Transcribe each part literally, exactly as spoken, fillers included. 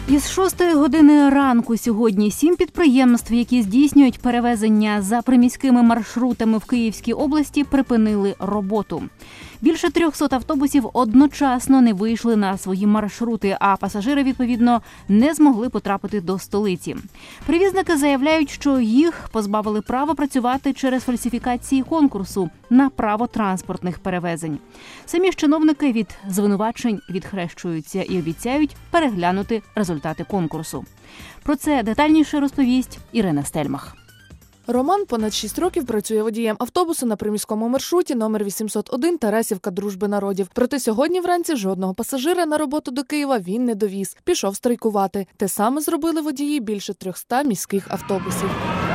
Із шостої години ранку сьогодні сім підприємств, які здійснюють перевезення за приміськими маршрутами в Київській області, припинили роботу. Більше трьохсот автобусів одночасно не вийшли на свої маршрути, а пасажири, відповідно, не змогли потрапити до столиці. Перевізники заявляють, що їх позбавили права працювати через фальсифікації конкурсу на право транспортних перевезень. Самі ж чиновники від звинувачень відхрещуються і обіцяють переглянути результати конкурсу. Про це детальніше розповість Ірина Стельмах. Роман понад шість років працює водієм автобусу на приміському маршруті номер вісімсот один Тарасівка Дружби народів. Проте сьогодні вранці жодного пасажира на роботу до Києва він не довіз. Пішов страйкувати. Те саме зробили водії більше трьохсот міських автобусів.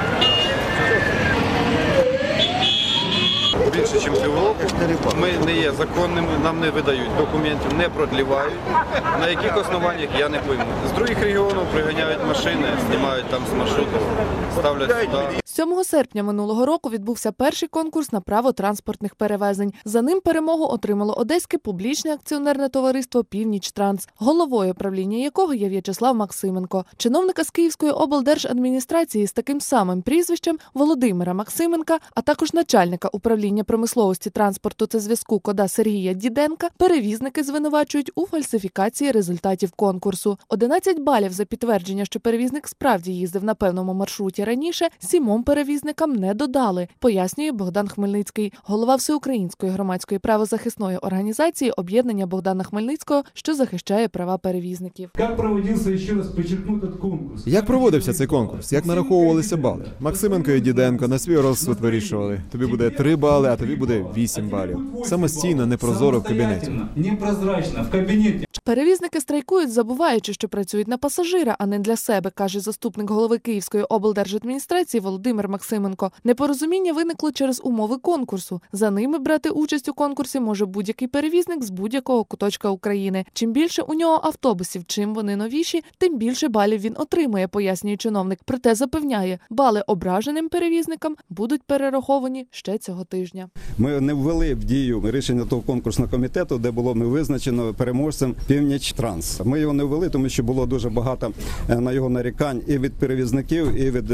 Більше, ніж півроку. Ми не є законними, нам не видають документів, не продлівають. На яких основаннях, я не пойму. З других регіонів приганяють машини, знімають там з маршруту, ставлять сюди. сьомого серпня минулого року відбувся перший конкурс на право транспортних перевезень. За ним перемогу отримало Одеське публічне акціонерне товариство «Північтранс», головою правління якого є В'ячеслав Максименко. Чиновника з Київської облдержадміністрації з таким самим прізвищем Володимира Максименка, а також начальника управління промисловості, транспорту та зв'язку КОДА Сергія Діденка перевізники звинувачують у фальсифікації результатів конкурсу. одинадцять балів за підтвердження, що перевізник справді їздив на певному маршруті раніше, сімом перевізникам не додали, пояснює Богдан Хмельницький, голова Всеукраїнської громадської правозахисної організації «Об'єднання Богдана Хмельницького», що захищає права перевізників. Як проводився, ще раз підчеркну, цей конкурс? Як проводився цей конкурс? Як нараховувалися бали? Максименко і Діденко на свій розсуд вирішували. Тобі буде три бали, а тобі буде вісім балів. Самостійно, непрозоро в кабінеті. Непрозрачно в кабінеті. Перевізники страйкують, забуваючи, що працюють на пасажира, а не для себе, каже заступник голови Київської облдержадміністрації Володимир Максименко. Непорозуміння виникло через умови конкурсу. За ними брати участь у конкурсі може будь-який перевізник з будь-якого куточка України. Чим більше у нього автобусів, чим вони новіші, тим більше балів він отримує, пояснює чиновник. Проте запевняє, бали ображеним перевізникам будуть перераховані ще цього тижня. Ми не ввели в дію рішення того конкурсного комітету, де було ми визначено переможцем «Північтранс». Ми його не ввели, тому що було дуже багато на його нарікань і від перевізників, і від...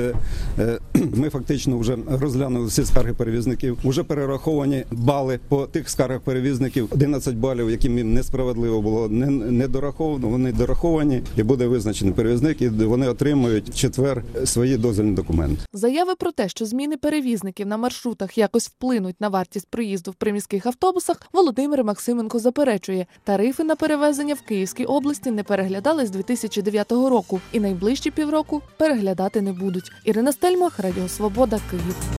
Ми фактично вже розглянули всі скарги перевізників. Уже перераховані бали по тих скаргах перевізників. одинадцять балів, яким їм несправедливо було не дораховано, вони дораховані і буде визначений перевізник, і вони отримують в четвер свої дозвільні документи. Заяви про те, що зміни перевізників на маршрутах якось вплинуть на вартість проїзду в приміських автобусах, Володимир Максименко заперечує. Тарифи на перевезення в Київській області не переглядали з дві тисячі дев'ятого року і найближчі півроку переглядати не будуть. Ірина Стельмах, Радіо Свобода, Київ.